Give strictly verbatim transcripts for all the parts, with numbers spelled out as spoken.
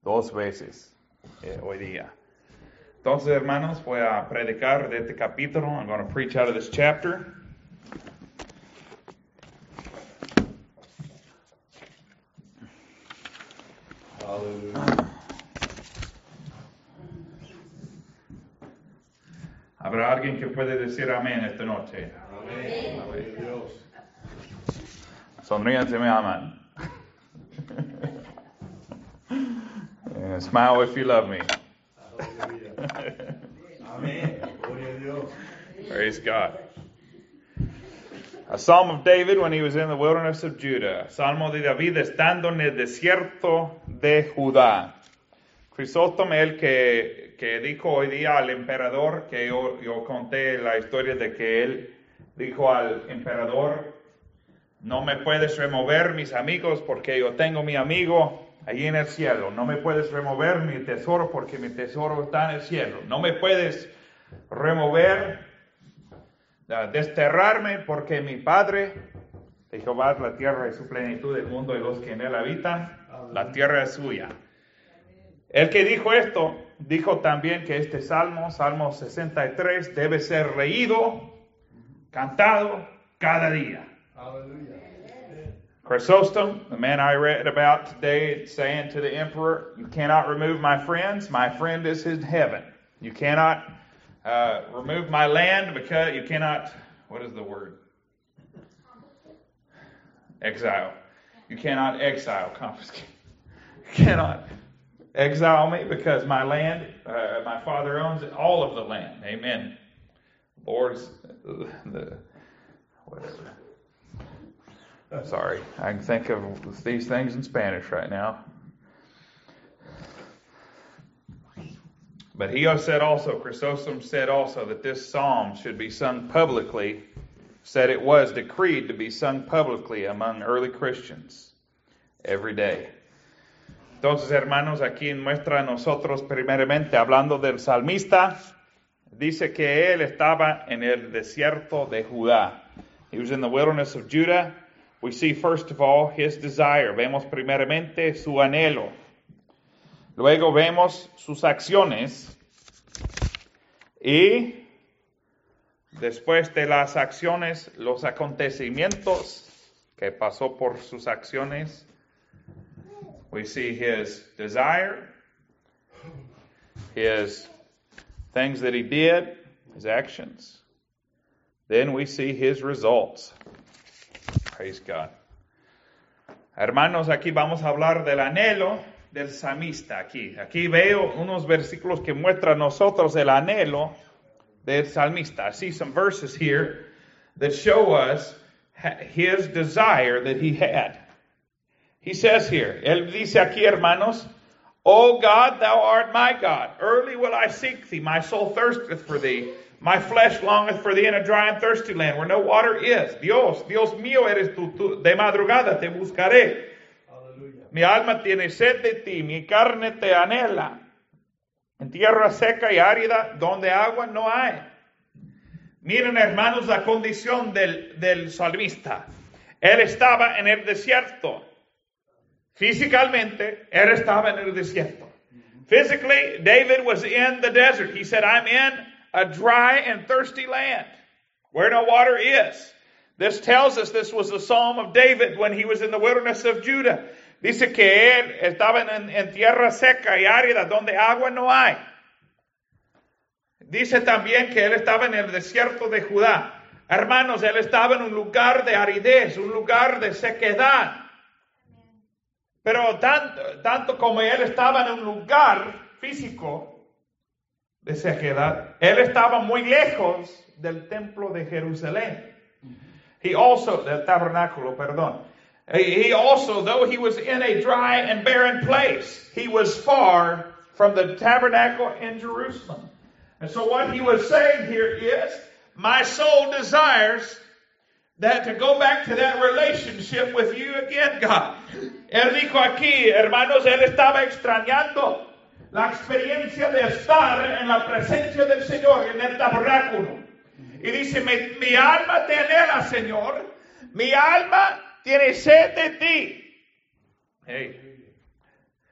dos veces eh, hoy día. Entonces, hermanos, voy a predicar de este capítulo. I'm going to preach out of this chapter. Hallelujah. ¿Habrá alguien que puede decir amén esta noche? Amén. Amén. Dios. Sonrían si me aman. And smile if you love me. Hallelujah. Amén. Gloria a Dios. Praise God. A Psalm of David when he was in the wilderness of Judah. Salmo de David estando en el desierto de Judá. Crisóstomo, el que, que dijo hoy día al emperador, que yo, yo conté la historia de que él dijo al emperador, no me puedes remover mis amigos porque yo tengo mi amigo allí en el cielo. No me puedes remover mi tesoro porque mi tesoro está en el cielo. No me puedes remover, uh, desterrarme porque mi Padre, de Jehová es la tierra y su plenitud, el mundo y los que en él habitan, la tierra es suya. El que dijo esto, dijo también que este salmo, Salmo sesenta y tres, debe ser leído, cantado cada día. Hallelujah. Chrysostom, the man I read about today, saying to the emperor, you cannot remove my friends, my friend is in heaven. You cannot uh, remove my land because you cannot, what is the word? Exile. You cannot exile, confiscate. You cannot exile me because my land, uh, my father owns all of the land. Amen. Lord's, the, whatever. I'm sorry, I can think of these things in Spanish right now. But he said also, Chrysostom said also that this psalm should be sung publicly, said it was decreed to be sung publicly among early Christians every day. Entonces, hermanos, aquí muestra a nosotros primeramente, hablando del salmista, dice que él estaba en el desierto de Judá. He was in the wilderness of Judah. We see, first of all, his desire. Vemos primeramente su anhelo. Luego vemos sus acciones. Y después de las acciones, los acontecimientos que pasó por sus acciones. We see his desire, his things that he did, his actions. Then we see his results. Praise God. Hermanos, aquí vamos a hablar del anhelo del salmista. Aquí, aquí veo unos versículos que muestran a nosotros el anhelo del salmista. I see some verses here that show us his desire that he had. He says here, él dice aquí, hermanos, O God, thou art my God. Early will I seek thee. My soul thirsteth for thee. My flesh longeth for thee in a dry and thirsty land where no water is. Dios, Dios mío eres tú, tú de madrugada te buscaré. Hallelujah. Mi alma tiene sed de ti, mi carne te anhela. En tierra seca y árida donde agua no hay. Miren, hermanos, la condición del, del salmista. Él estaba en el desierto. Físicamente, él estaba en el desierto. Physically, David was in the desert. He said, I'm in a dry and thirsty land where no water is. This tells us this was the Psalm of David when he was in the wilderness of Judah. Dice que él estaba en, en tierra seca y árida donde agua no hay. Dice también que él estaba en el desierto de Judá. Hermanos, él estaba en un lugar de aridez, un lugar de sequedad. Pero tanto, tanto como él estaba en un lugar físico de sequedad, él estaba muy lejos del templo de Jerusalén. He also, del tabernáculo, perdón. He also, though he was in a dry and barren place, he was far from the tabernacle in Jerusalem. And so what he was saying here is, my soul desires that to go back to that relationship with you again, God. Él dijo aquí, hermanos, él estaba extrañando la experiencia de estar en la presencia del Señor, en el tabernáculo. Y dice, mi, mi alma te anhela, Señor. Mi alma tiene sed de ti. Hey.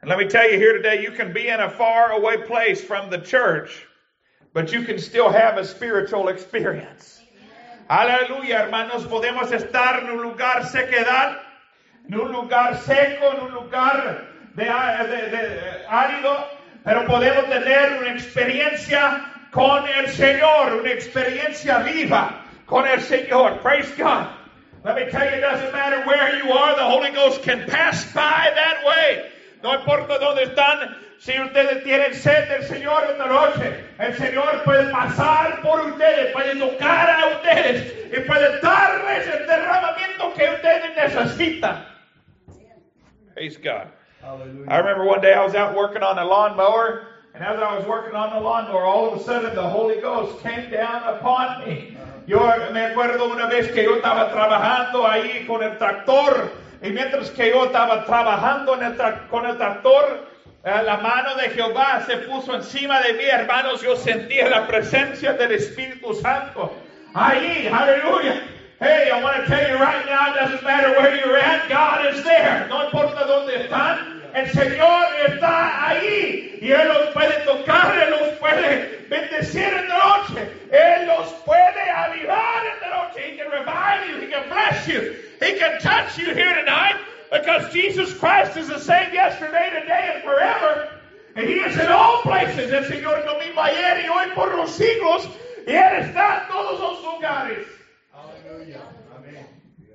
And let me tell you here today, you can be in a far away place from the church, but you can still have a spiritual experience. Aleluya, hermanos, podemos estar en un lugar sequedad, en un lugar seco, en un lugar de, de, de, árido, pero podemos tener una experiencia con el Señor, una experiencia viva con el Señor. Praise God. Let me tell you, it doesn't matter where you are, the Holy Ghost can pass by that way. No importa dónde están, si ustedes tienen sed del Señor esta noche, el Señor puede pasar por ustedes, puede tocar a ustedes y puede darles el derramamiento que ustedes necesitan. Praise God. Hallelujah. I remember one day I was out working on a lawnmower, and as I was working on the lawnmower, all of a sudden the Holy Ghost came down upon me. Yo me acuerdo una vez que yo estaba trabajando ahí con el tractor, y mientras que yo estaba trabajando en el tra- con el tractor, eh, la mano de Jehová se puso encima de mí, hermanos. Yo sentía la presencia del Espíritu Santo ahí, aleluya. Hey, I want to tell you right now, it doesn't matter where you're at, God is there. No importa dónde están, el Señor está ahí. Y Él los puede tocar, Él los puede bendecir en la noche. Él los puede avivar en la noche. He can revive you, He can bless you. He can touch you here tonight, because Jesus Christ is the same yesterday, today, and forever. And He is in all places. El Señor es lo mismo ayer y hoy por los siglos. Y Él está en todos los lugares. Amen.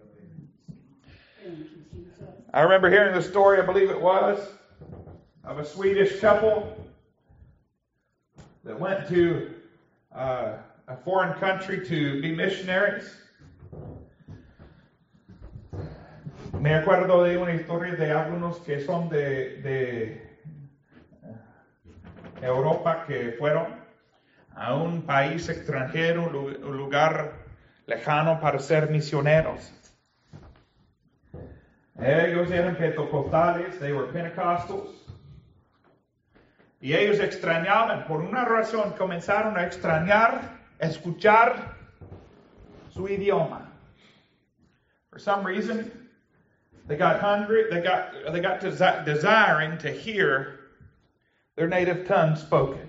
I remember hearing the story, I believe it was, of a Swedish couple that went to uh, a foreign country to be missionaries. Me acuerdo de una historia de algunos que son de, de Europa que fueron a un país extranjero, un lugar lejano para ser misioneros. Ellos eran pentecostales, they were Pentecostals. Y ellos extrañaban, por una razón, comenzaron a extrañar, escuchar su idioma. For some reason, they got hungry, they got, they got desi- desiring to hear their native tongue spoken.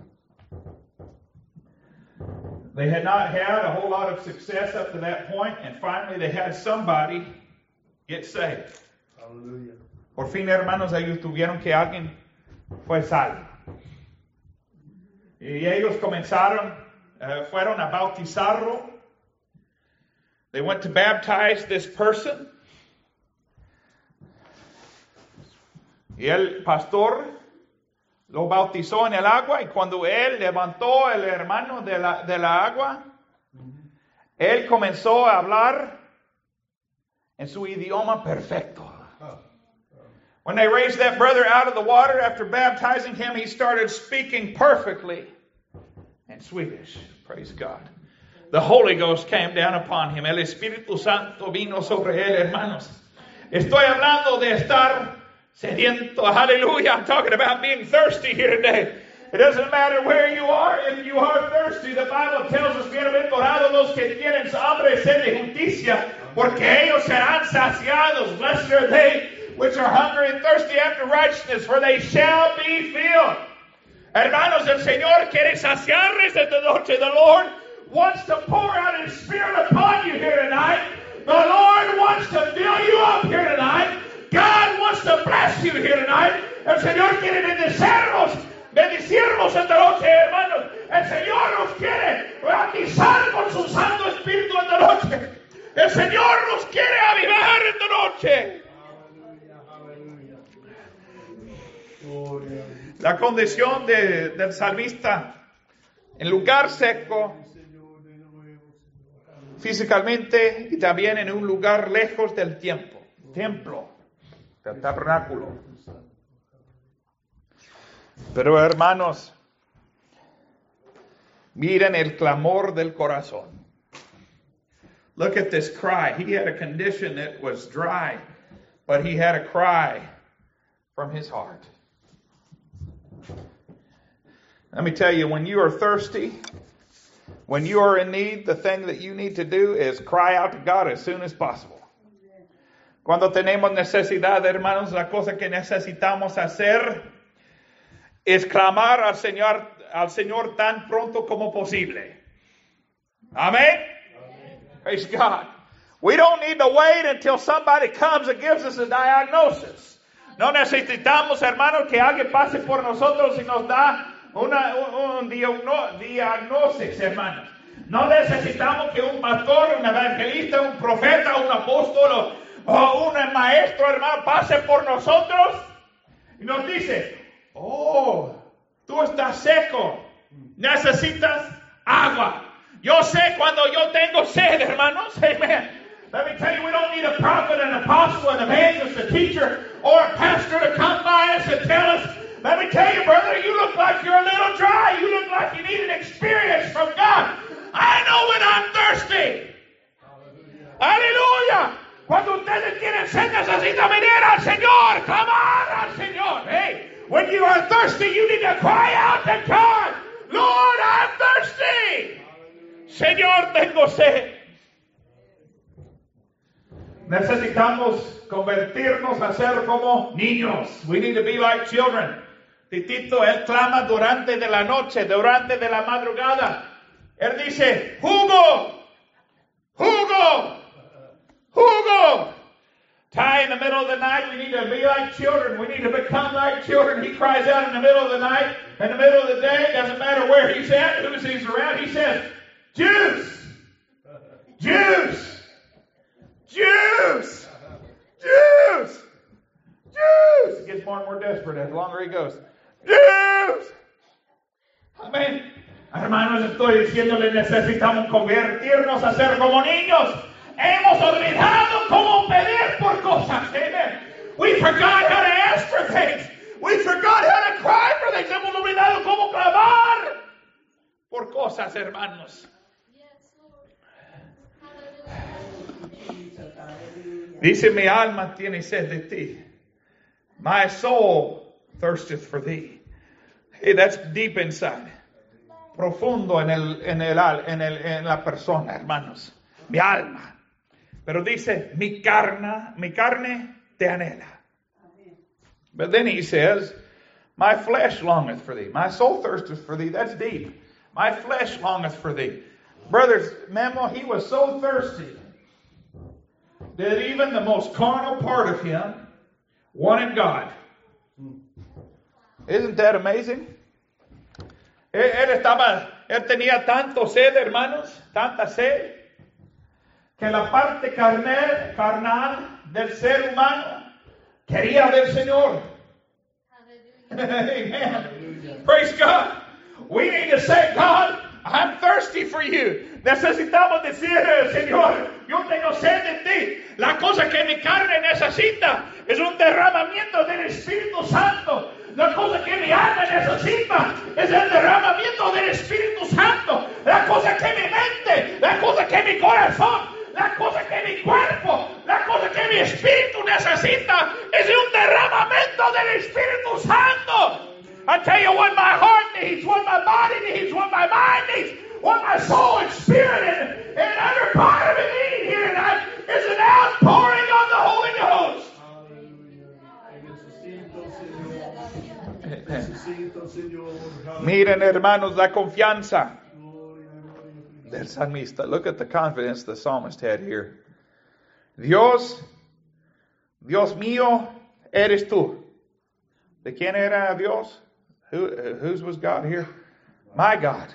They had not had a whole lot of success up to that point, and finally they had somebody get saved. Hallelujah. Por fin, hermanos, ellos tuvieron que alguien fue salvo. Y ellos comenzaron, uh, fueron a bautizarlo. They went to baptize this person. Y el pastor lo bautizó en el agua, y cuando él levantó el hermano de la, de la agua, él comenzó a hablar en su idioma perfecto. When they raised that brother out of the water after baptizing him, he started speaking perfectly in Swedish. Praise God. The Holy Ghost came down upon him. El Espíritu Santo vino sobre él, hermanos. Estoy hablando de estar sediento. Hallelujah. I'm talking about being thirsty here today. It doesn't matter where you are. If you are thirsty, the Bible tells us, bienaventurados los que tienen hambre y sed de justicia, porque ellos serán saciados. Blessed are they which are hungry and thirsty after righteousness, for they shall be filled. Hermanos, el Señor quiere saciarles esta noche. The Lord wants to pour out His Spirit upon you here tonight. The Lord wants to fill you up here tonight. God wants to bless you here tonight. El Señor quiere bendecirnos, bendecirnos esta noche, hermanos. El Señor nos quiere bautizar con su Santo Espíritu esta noche. El Señor nos quiere avivar esta noche. La condición de, del salmista en lugar seco, físicamente, y también en un lugar lejos del tiempo, templo, del tabernáculo. Pero hermanos, miren el clamor del corazón. Look at this cry. He had a condition that was dry, but he had a cry from his heart. Let me tell you, when you are thirsty, when you are in need, the thing that you need to do is cry out to God as soon as possible. Cuando tenemos necesidad, hermanos, la cosa que necesitamos hacer es clamar al Señor, al Señor tan pronto como posible. Amén. Praise God. We don't need to wait until somebody comes and gives us a diagnosis. No necesitamos, hermanos, que alguien pase por nosotros y nos da una, un, un diagnóstico, hermanos. No necesitamos que un pastor, un evangelista, un profeta, un apóstol o un maestro, hermano, pase por nosotros y nos dice, oh, tú estás seco, necesitas agua. Yo sé cuando yo tengo sed, hermanos, amen. Let me tell you, we don't need a prophet, an apostle, an evangelist, a teacher, or a pastor to come by us and tell us, let me tell you, brother, you look like you're a little dry. You look like you need an experience from God. I know when I'm thirsty. Aleluya. Cuando ustedes tienen sed, necesitan venir al Señor. Clamar al Señor. Hey, when you are thirsty, you need to cry out to God. Lord, I'm thirsty. Señor, tengo sed. Necesitamos convertirnos a ser como niños. We need to be like children. Titito, él clama durante de la noche, durante de la madrugada. Él dice, jugo, jugo, jugo. Ty, in the middle of the night, we need to be like children. We need to become like children. He cries out in the middle of the night, in the middle of the day. Doesn't matter where he's at, who he's around. He says, juice, juice, juice, juice, juice. He gets more and more desperate as longer he goes. Juice. Amén. Hermanos, estoy diciéndole, necesitamos convertirnos a ser como niños. Hemos olvidado cómo pedir por cosas. Amen. We forgot how to ask for things. We forgot how to cry for things. Hemos olvidado cómo clamar por cosas, hermanos. Dice, mi alma tiene sed de ti. My soul thirsteth for thee. Hey, that's deep inside. Profundo en el, en el, en el, en la persona, hermanos. Mi alma. Pero dice, mi carne, mi carne te anhela. But then he says, my flesh longeth for thee. My soul thirsteth for thee. That's deep. My flesh longeth for thee. Brothers, Memo, he was so thirsty that even the most carnal part of him wanted God. Isn't that amazing? Él, él estaba, él tenía tanto sed, hermanos, tanta sed, que la parte carnal, carnal del ser humano quería del Señor. Amen. Praise God. We need to say, God, I'm thirsty for you. Necesitamos decir, Señor, yo tengo sed de ti. La cosa que mi carne necesita es un derramamiento del Espíritu Santo. La cosa que mi alma necesita es el derramamiento del Espíritu Santo. La cosa que mi mente, la cosa que mi corazón, la cosa que mi cuerpo, la cosa que mi espíritu necesita es un derramamiento del Espíritu Santo. I tell you what my heart needs, what my body needs, what my mind needs, what my soul and spirit and, and every part of it need here tonight is an outpouring of the Holy Ghost. Miren, hermanos, la confianza del salmista. Look at the confidence the psalmist had here. Dios, Dios mío, eres tú. ¿De quién era Dios? Who, whose was God here? My God.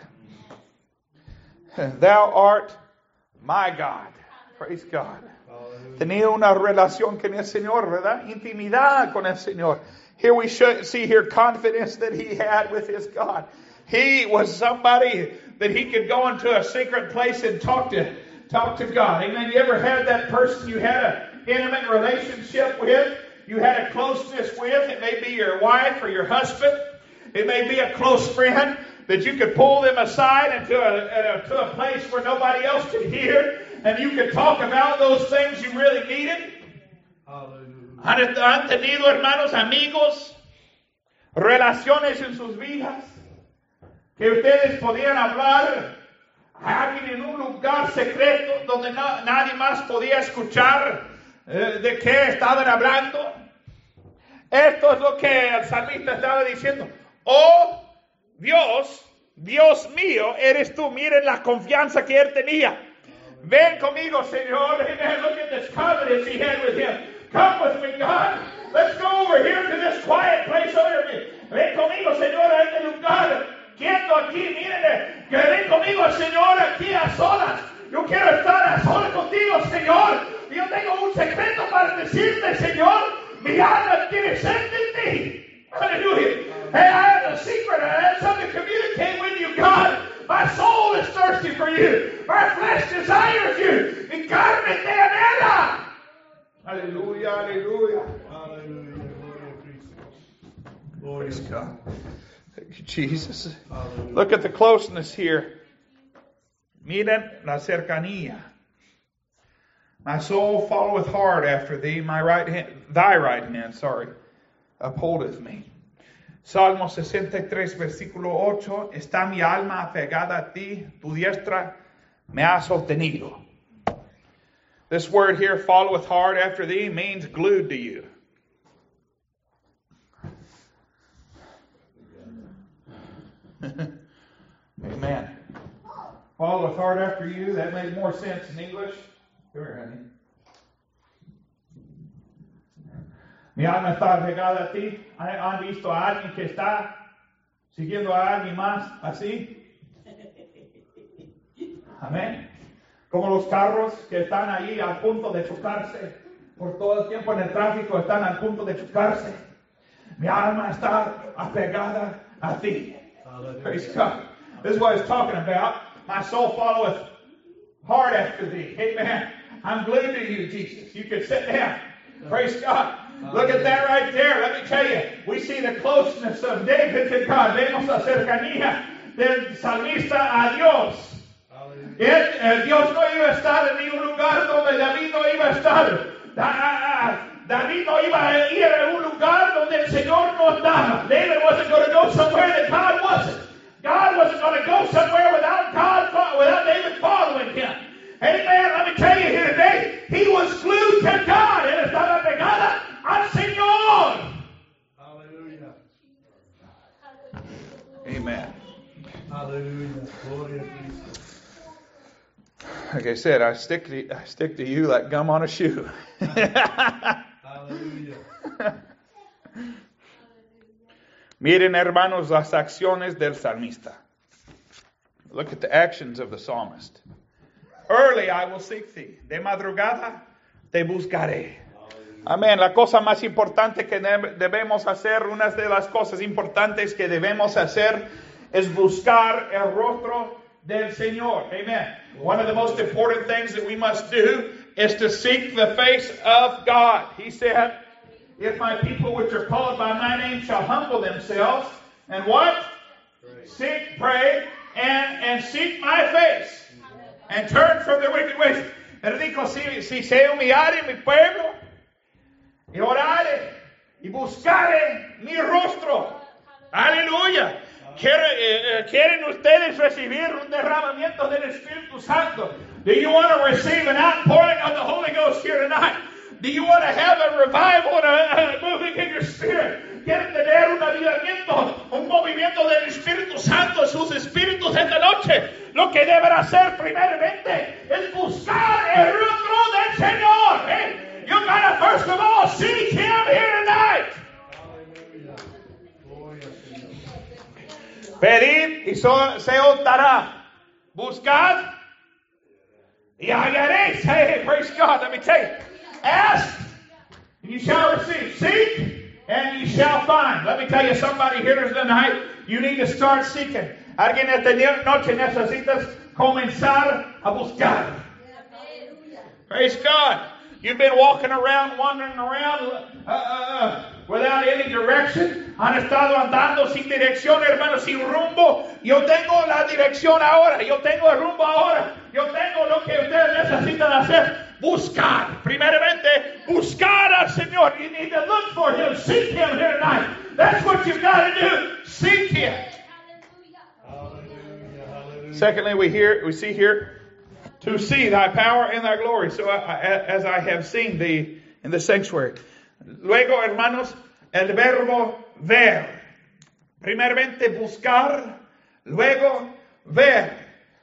Thou art my God. Praise God. Tenía una relación con el Señor, ¿verdad? Intimidad con el Señor. Here we should see here confidence that he had with his God. He was somebody that he could go into a secret place and talk to, talk to God. Amen. You ever had that person you had an intimate relationship with? You had a closeness with? It may be your wife or your husband. It may be a close friend that you could pull them aside into a, a, to a place where nobody else could hear, and you could talk about those things you really needed. ¿Han, han tenido, hermanos, amigos, relaciones en sus vidas que ustedes podían hablar a alguien en un lugar secreto donde no, nadie más podía escuchar eh, ¿de qué estaban hablando? Esto es lo que el salmista estaba diciendo. Oh Dios, Dios mío, eres tú. Miren la confianza que él tenía. Ven conmigo, Señor. Amen. Look at this confidence he had with him. Come with me, God. Let's go over here to this quiet place over here. Ven conmigo, Señor, a este lugar. Quieto aquí, miren. Que ven conmigo, Señor, aquí a solas. Yo quiero estar a solas contigo, Señor. Yo tengo un secreto para decirte, Señor. Mi alma quiere ser de ti. Hallelujah. Hey, I have a secret. I have something to communicate with you, God. My soul is thirsty for you. My flesh desires you. Mi carne te anhela. Hallelujah, hallelujah. Hallelujah. Glory to Christ. Glory Praise to God. Thank you, Jesus. Hallelujah. Look at the closeness here. Miren la cercanía. My soul followeth hard after thee. My right hand, thy right hand, sorry, upholdeth me. Salmo sesenta y tres, versículo ocho. Está mi alma apegada a ti. Tu diestra me ha sostenido. This word here, followeth hard after thee, means glued to you. Amen. Followeth hard after you. That made more sense in English. Come here, honey. Mi alma está pegada a ti. ¿Han visto a alguien que está siguiendo a alguien más así? Amén. Como los carros que están ahí al punto de chocarse. Por todo el tiempo en el tráfico están al punto de chocarse. Mi alma está apegada a ti. Praise God. This is what it's talking about. My soul followeth hard after thee. Amen. I'm glued to you, Jesus. You can sit down. Praise God. Look at that right there. Let me tell you. We see the closeness of David to God. Vemos la cercanía del salmista a Dios. Él, eh, Dios no iba a estar en ningún lugar donde David no iba a estar. Da, David no iba a ir a un lugar donde el Señor no estaba. David wasn't going to go somewhere that God wasn't. God wasn't going to go somewhere without God, without David following him. Amen. Let me tell you here today, he was glued to God. Él estaba pegada al Señor. Hallelujah. Amen. Hallelujah. Glory to Christ. Like I said, I stick to, I stick to you like gum on a shoe. Hallelujah. Miren, hermanos, las acciones del salmista. Look at the actions of the psalmist. Early I will seek thee. De madrugada te buscaré. Amén. La cosa más importante que debemos hacer, una de las cosas importantes que debemos hacer es buscar el rostro del Señor. Amen. One of the most important things that we must do is to seek the face of God. He said, if my people which are called by my name shall humble themselves, and what? Pray. Seek, pray, and, and seek my face, and turn from their wicked ways. Él dijo, si, si se humillare mi pueblo, y orare, y buscare mi rostro. Aleluya. ¿Quieren, eh, ¿Quieren ustedes recibir un derramamiento del Espíritu Santo? Do you want to receive an outpouring of the Holy Ghost here tonight? Do you want to have a revival and a, a moving in your spirit? ¿Quieren tener un avivamiento, un movimiento del Espíritu Santo en sus espíritus esta noche? Lo que deben hacer primeramente es buscar el rostro del Señor. ¿eh? You gotta first of all seek Him here tonight. Pedid y so, se os dará. Buscad y hallaréis. Hey, praise God. Let me tell you. Ask and you shall receive. Seek and you shall find. Let me tell you, somebody here tonight, you need to start seeking. Alguien esta noche necesitas comenzar a buscar. Praise God. You've been walking around, wandering around uh, uh, without any direction. Han estado andando sin dirección, hermano, sin rumbo. Yo tengo la dirección ahora. Yo tengo el rumbo ahora. Yo tengo lo que ustedes necesitan hacer. Buscar. Primeramente, buscar al Señor. You need to look for Him. Seek Him here tonight. That's what you've got to do. Seek Him. Hallelujah. Hallelujah. Secondly, we hear, we see here, To see thy power and thy glory, so I, I, as I have seen thee in the sanctuary. Luego, hermanos, el verbo ver. Primeramente buscar, luego ver.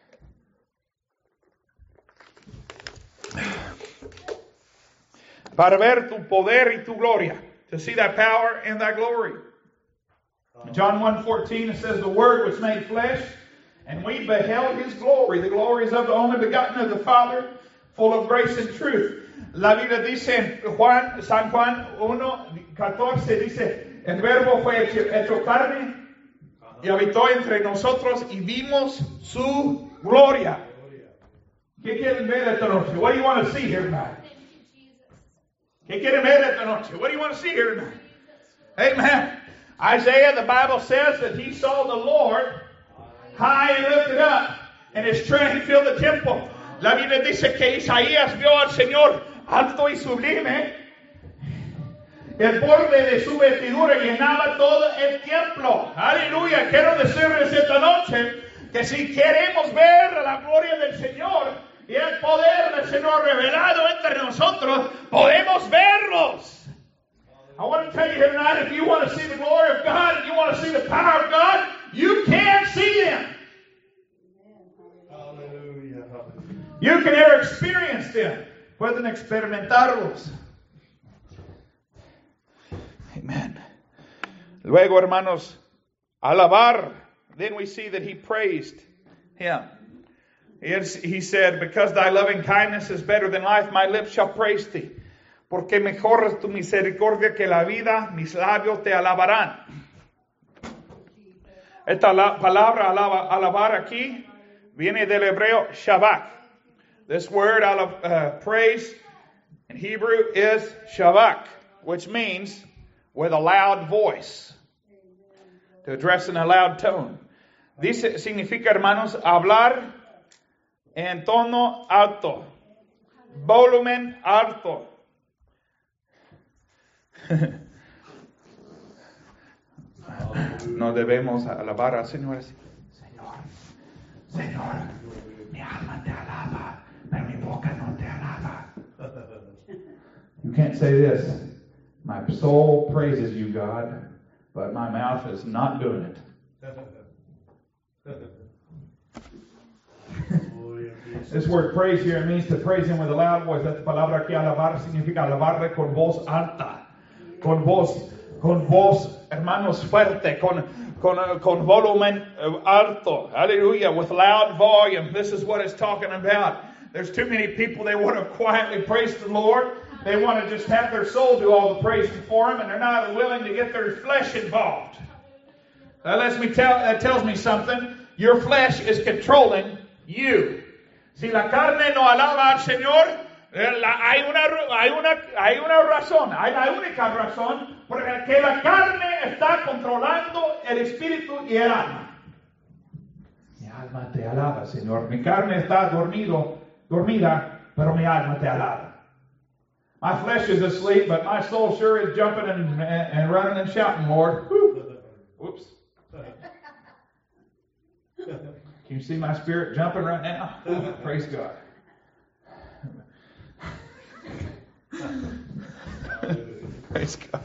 Para ver tu poder y tu gloria. To see thy power and thy glory. John one fourteen, it says, the Word was made flesh, and we beheld His glory. The glory is of the only begotten of the Father, full of grace and truth. La Biblia dice en Juan, San Juan uno catorce, dice, el verbo fue hecho, hecho carne y habitó entre nosotros y vimos su gloria. ¿Qué quieren ver esta noche? What do you want to see here tonight? ¿Qué quieren ver esta noche? What do you want to see here tonight? Amen. Isaiah, the Bible says that he saw the Lord high and lifted up, and His train filled the temple. La Biblia dice que Isaías vio al Señor alto y sublime. El borde de su vestidura llenaba todo el templo. Aleluya. Quiero decirles esta noche que si queremos ver la gloria del Señor y el poder del Señor revelado entre nosotros, podemos verlos. I want to tell you here tonight, if you want to see the glory of God and you want to see the power of God, you can see them. Hallelujah. You can ever experience them. Pueden experimentarlos. Amen. Luego, hermanos, alabar. Then we see that he praised Him. He said, because thy loving kindness is better than life, my lips shall praise thee. Porque mejor es tu misericordia que la vida, mis labios te alabarán. Esta la, palabra alaba, alabar aquí viene del hebreo shabak. This word uh, praise in Hebrew is shabak, which means with a loud voice. To address in a loud tone. Dice, significa, hermanos, hablar en tono alto. Volumen alto. No debemos alabar al Señor así. Señor, Señor, mi alma te alaba, pero mi boca no te alaba. You can't say this. My soul praises you, God, but my mouth is not doing it. This word praise here means to praise Him with a loud voice. Esta palabra aquí, alabar, significa alabarle con voz alta. Con voz, con voz, hermanos, fuerte, con, con, con volumen alto. Hallelujah, with loud volume. This is what it's talking about. There's too many people, they want to quietly praise the Lord. They want to just have their soul do all the praising for Him, and they're not willing to get their flesh involved. That lets me tell, that tells me something. Your flesh is controlling you. Si la carne no alaba al Señor, la, hay, una, hay, una, hay una razón, hay la única razón por la que la carne está controlando el espíritu y el alma. Mi alma te alaba, Señor. Mi carne está dormido, dormida, pero mi alma te alaba. My flesh is asleep, but my soul sure is jumping and, and, and running and shouting, Lord. Woo. Whoops. Can you see my spirit jumping right now? Praise God. Praise God.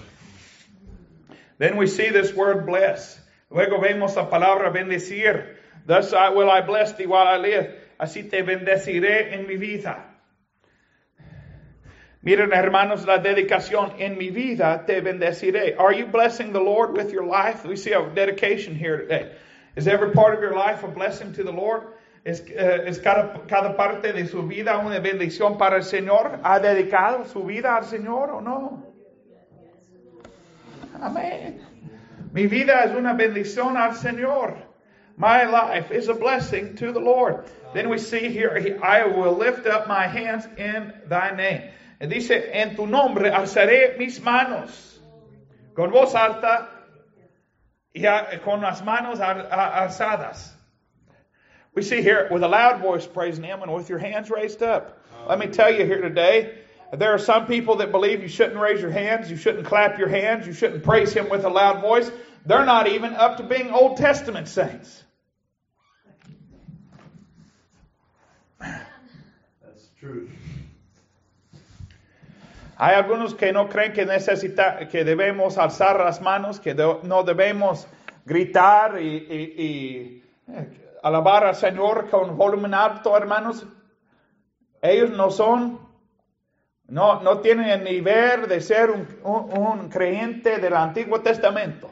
Then we see this word bless. Luego vemos la palabra bendecir. Thus I will I bless thee while I live. Así te bendeciré en mi vida. Miren, hermanos, la dedicación. En mi vida te bendeciré. Are you blessing the Lord with your life? We see a dedication here today. Is every part of your life a blessing to the Lord? ¿Es, uh, es cada, cada parte de su vida una bendición para el Señor? ¿Ha dedicado su vida al Señor o no? Amén. Mi vida es una bendición al Señor. My life is a blessing to the Lord. Then we see here, I will lift up my hands in thy name. Dice, en tu nombre alzaré mis manos. Con voz alta y a, con las manos alzadas. We see here with a loud voice praising Him and with your hands raised up. Let me tell you here today, there are some people that believe you shouldn't raise your hands, you shouldn't clap your hands, you shouldn't praise Him with a loud voice. They're not even up to being Old Testament saints. Truth. Hay algunos que no creen que necesita, que debemos alzar las manos, que de, no debemos gritar y, y, y eh, alabar al Señor con volumen alto, hermanos. Ellos no son, no, no tienen el nivel de ser un, un, un creyente del Antiguo Testamento.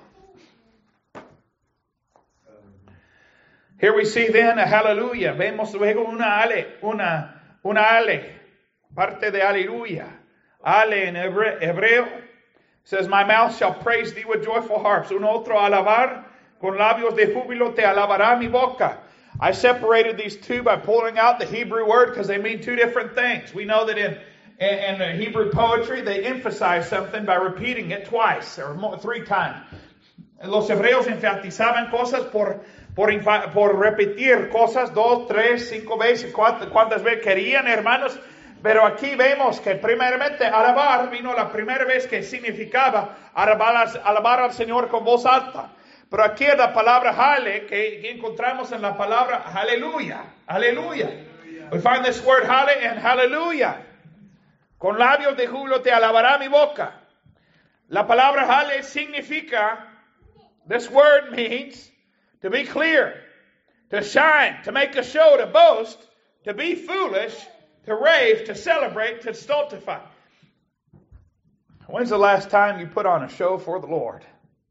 Here we see then a hallelujah. Vemos luego una ale, una, una ale, parte de aleluya. Ale en hebre, hebreo says, my mouth shall praise thee with joyful harps. Un otro alabar, con labios de júbilo te alabará mi boca. I separated these two by pulling out the Hebrew word because they mean two different things. We know that in, in, in Hebrew poetry they emphasize something by repeating it twice or more, three times. Los hebreos enfatizaban cosas por, por, por repetir cosas dos, tres, cinco veces, cuántas, cuántas veces querían, hermanos. Pero aquí vemos que primeramente alabar vino la primera vez que significaba alabar, alabar al Señor con voz alta. Pero aquí es la palabra hale que, que encontramos en la palabra aleluya. Aleluya. We find this word hale and hallelujah. Con labios de júbilo te alabará mi boca. La palabra hale significa, this word means to be clear, to shine, to make a show, to boast, to be foolish, to rave, to celebrate, to stultify. When's the last time you put on a show for the Lord?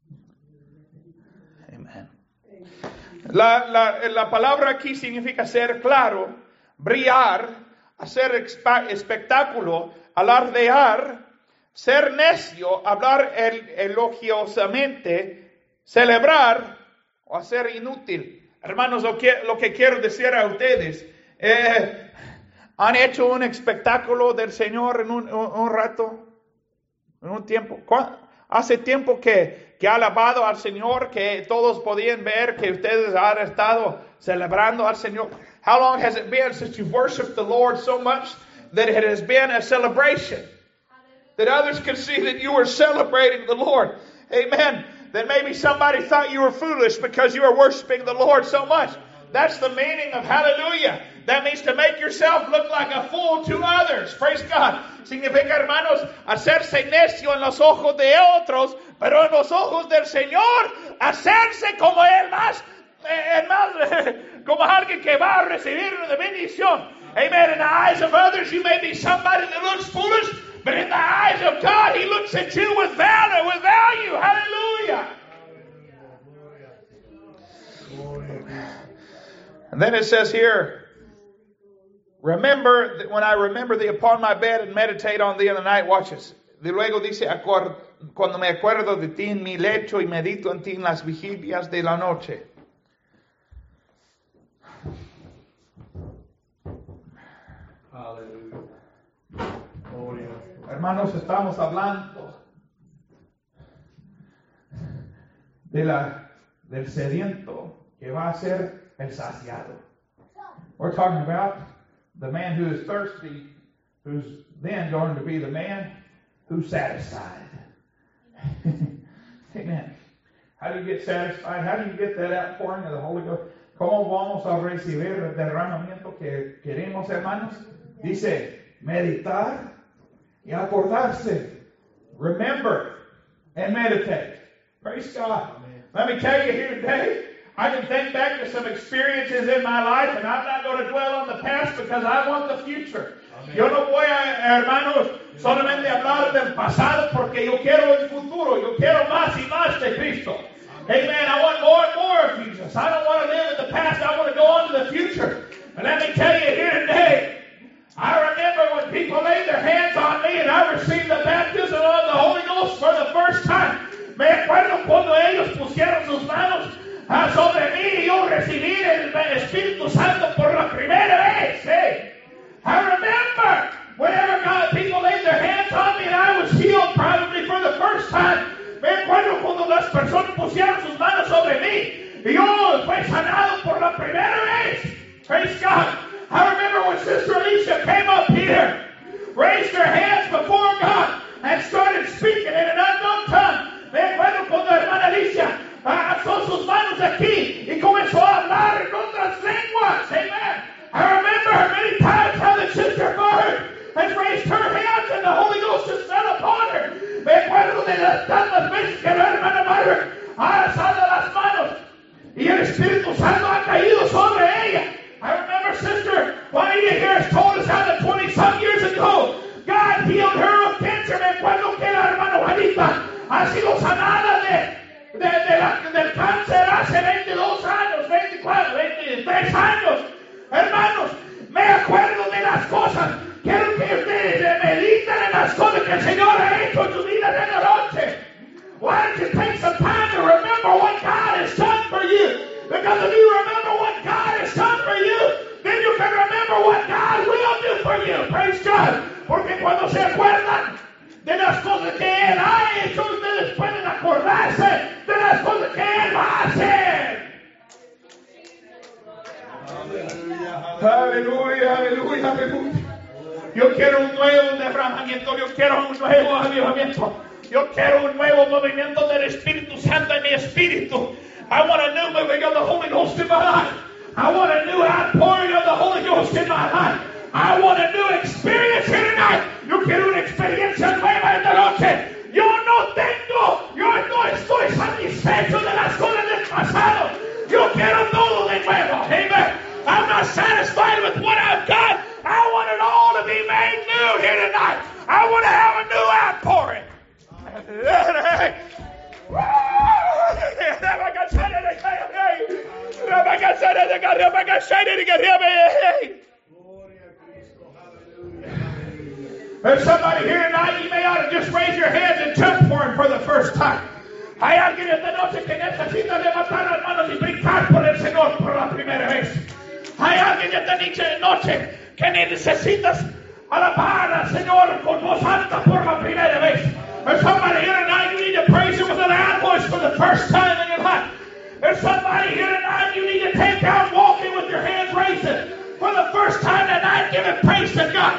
Amen. La, la, la palabra aquí significa ser claro, brillar, hacer espectáculo, alardear, ser necio, hablar elogiosamente, celebrar o hacer inútil. Hermanos, lo que, lo que quiero decir a ustedes, eh, ¿han hecho un espectáculo del Señor en un, un, un rato? ¿En un tiempo? Hace tiempo que, que ha alabado al Señor, que todos podían ver que ustedes han estado celebrando al Señor. How long has it been since you've worshiped the Lord so much that it has been a celebration? That others can see that you were celebrating the Lord. Amen. That maybe somebody thought you were foolish because you were worshiping the Lord so much. That's the meaning of hallelujah. That means to make yourself look like a fool to others. Praise God. Significa, hermanos, hacerse necio en los ojos de otros, pero en los ojos del Señor, hacerse como el más, el más, como alguien que va a recibir una bendición. Amen. In the eyes of others, you may be somebody that looks foolish, but in the eyes of God, He looks at you with valor, with value. Hallelujah. And then it says here, remember that when I remember thee upon my bed and meditate on thee in the night watches. De luego dice, cuando me acuerdo de ti en mi lecho y medito en ti en las vigilias de la noche. Hallelujah. Oh, yeah. Hermanos, estamos hablando de la, del sediento que va a ser el saciado. We're talking about the man who is thirsty, who's then going to be the man who's satisfied. Amen. How do you get satisfied? How do you get that outpouring of the Holy Ghost? ¿Cómo vamos a recibir el derramamiento que queremos, hermanos? Dice, meditar y acordarse. Remember and meditate. Praise God. Let me tell you here today, I can think back to some experiences in my life, and I'm not going to dwell on the past because I want the future. Amen. Yo no voy a, hermanos, solamente hablar del pasado porque yo quiero el futuro. Yo quiero más y más de Cristo. Amen. Amen. I want more and more of Jesus. I don't want to live in the past. I want to go on to the future. And let me tell you here today, I remember when people laid their hands on me and I received the baptism of the Holy Ghost for the first time. Me acuerdo cuando ellos pusieron sus manos sobre mí y yo recibí el Espíritu Santo por la primera vez. Hey. I remember whenever God, people laid their hands on me and I was healed probably for the first time. Me acuerdo cuando las personas pusieron sus manos sobre mí y yo fui sanado por la primera vez. Praise God. I remember when Sister Alicia came up here, raised her hands before God and started speaking in an unknown tongue. Me acuerdo cuando la hermana Alicia alzó sus manos aquí y comenzó a hablar en otras lenguas. Amen. I remember many times how the sister God hace veintidós años, veinticuatro, veintitrés años. Hermanos, me acuerdo de las cosas. Quiero que ustedes mediten en las cosas que el Señor ha hecho en tu vida de la noche. Why don't you take some time to remember what God has done for you? Because if you remember what God has done for you, then you can remember what God will do for you. Praise God. Porque cuando se acuerdan de las cosas que Él ha hecho, ustedes pueden acordarse de las cosas que Él va a hacer. Aleluya, aleluya, aleluya. Yo quiero un nuevo derramamiento, yo quiero un nuevo avivamiento. Yo quiero un nuevo movimiento del Espíritu Santo en mi espíritu. I want a new moving of the Holy Ghost in my life. I want a new outpouring of the Holy Ghost in my life. I want a new experience here tonight. Yo quiero una experiencia nueva esta noche. Yo no tengo, yo no estoy satisfecho de las cosas del pasado. Yo quiero todo de nuevo. Amen. I'm not satisfied with what I've got. I want it all to be made new here tonight. I want to have a new outpouring. There's somebody here tonight, you may ought to just raise your hands and jump for Him for the first time. Hay alguien esta noche que necesita levantar las manos y brincar por el Señor por la primera vez. Hay alguien esta noche que necesitas alabar al Señor con voz alta por la primera vez. There's somebody here tonight, you need to praise Him with a loud voice for the first time in your life. There's somebody here tonight, you need to take out walking with your hands raised for the first time tonight. Give it praise to God.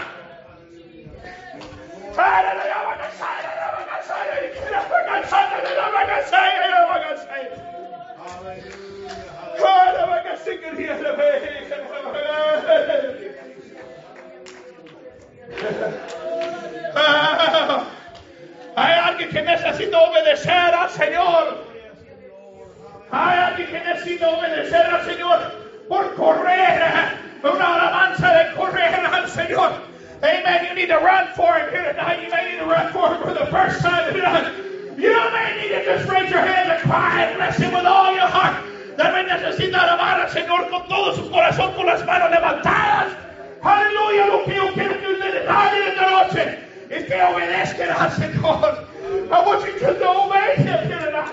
Hay alguien que necesita obedecer al Señor. Hay alguien que necesita obedecer al Señor por correr, una alabanza de correr al Señor. Amen. You need to run for Him here tonight. You may need to run for Him for the first time tonight. You may need to just raise your hands and cry and bless Him with all your heart. También necesita alabar al Señor con todo su corazón, con las manos levantadas. Aleluya. Lo que yo quiero que ustedes hagan esta noche es que obedezcan al Señor. I want you to obey Him here tonight.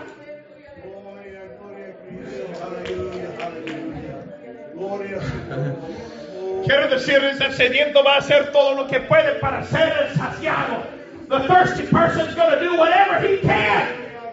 Quiero decirles, el sediento va a hacer todo lo que puede para ser el saciado. The thirsty person is going to do whatever he can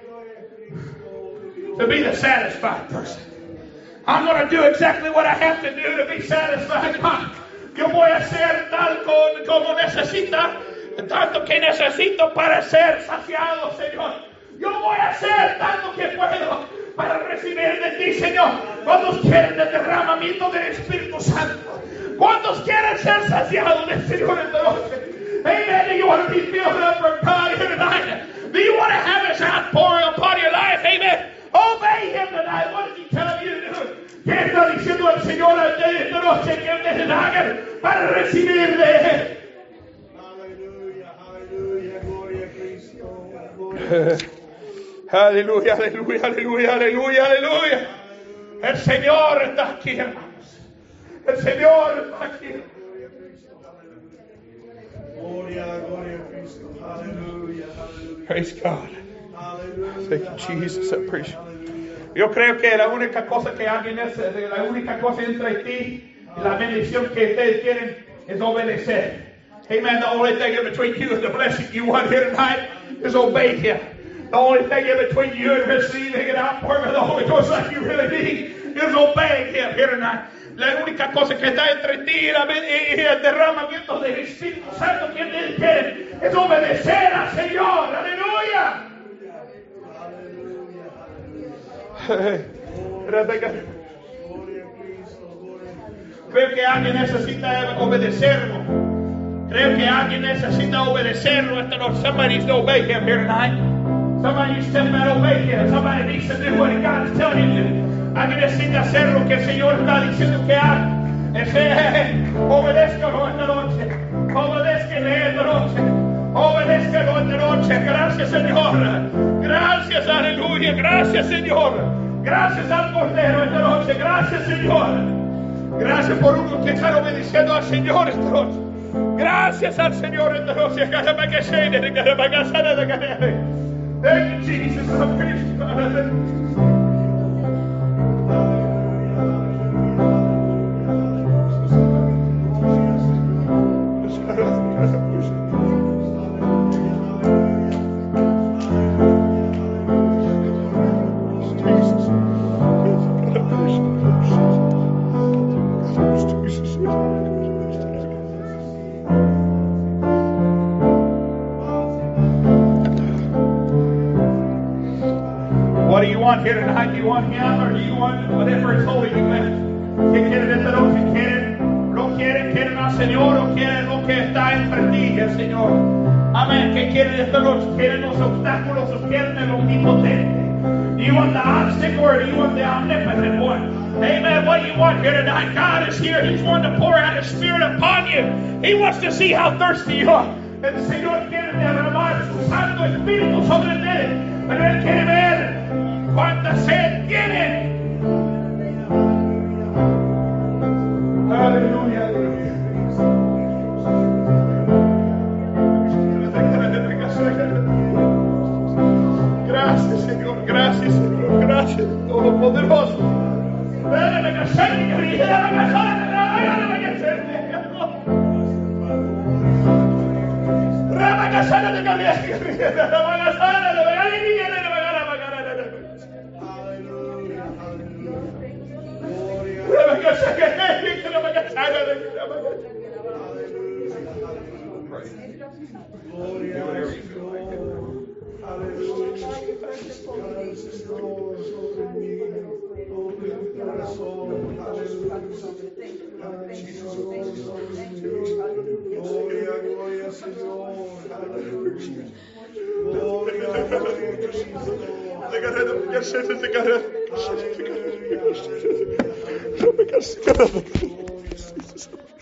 to be the satisfied person. I'm going to do exactly what I have to do to be satisfied. God, yo voy a hacer tal como necesita, tanto que necesito para ser saciado, Señor. Yo voy a hacer tanto que puedo para recibir de ti, Señor. ¿Cuántos quieren el derramamiento del Espíritu Santo? ¿Cuántos quieren ser saciados del Señor esta noche? Amen. Do you want to be filled up for God here tonight? Do you want to have His outpouring upon your life? Amen. Obey Him tonight. What is He telling you to do? ¿Qué está diciendo el Señor esta noche que ustedes hagan para recibir de Él? Aleluya, aleluya, gloria a Cristo. Aleluya, aleluya, aleluya, aleluya, aleluya. El Señor está aquí, hermanos. El Señor está aquí. Gloria, gloria a Cristo. Aleluya, aleluya. Praise God. Aleluya. Thank you, Jesus. I appreciate it. Yo creo que la única cosa que alguien es, la única cosa entre ti y la bendición que ustedes tienen es obedecer. Amen. The only thing in between you and the blessing you want here tonight is obey Him. The only thing in between you and receiving an outpouring of the Holy Ghost like you really need is obeying Him here tonight. La única cosa que está entre ti y, la, y el derramamiento del Espíritu Santo que ustedes quieren es obedecer al Señor. Aleluya. Creo que alguien necesita obedecerlo. Creo que alguien necesita obedecerlo. Somebody needs to obey Him here tonight. Somebody needs to step out and obey Him. Somebody needs to do what God is telling him to do. Alguien necesita hacer lo que el Señor está diciendo que haga. Obedézcalo esta noche. Obedézcale esta noche. Obedézcalo esta noche. Gracias, Señor. Gracias, aleluya. Gracias, Señor. Gracias al Cordero esta noche. Gracias, Señor. Gracias por uno que están obedeciendo al Señor esta noche. Gracias al Señor esta noche. Thank you, Jesus. I praise you, God. What do you want here tonight? Do you want Him or do you want whatever is holy you want? ¿Qué quieren esta noche? ¿Quieren, lo quieren, quieren al Señor o quieren lo que está entre ti y el Señor? Amén. ¿Qué quieren esta noche? ¿Quieren los obstáculos o quieren el omnipotente? Do you want the obstacle or do you want the omnipotent one? Amen. What do you want here tonight? God is here. He's wanting to pour out His Spirit upon you. He wants to see how thirsty you are. El Señor quiere derramar su Santo Espíritu sobre ti. Pero Él quiere ver cuánta sed tienen. Aleluya. Gracias, Señor. Gracias, Señor. Gracias, Todopoderoso. Gloria,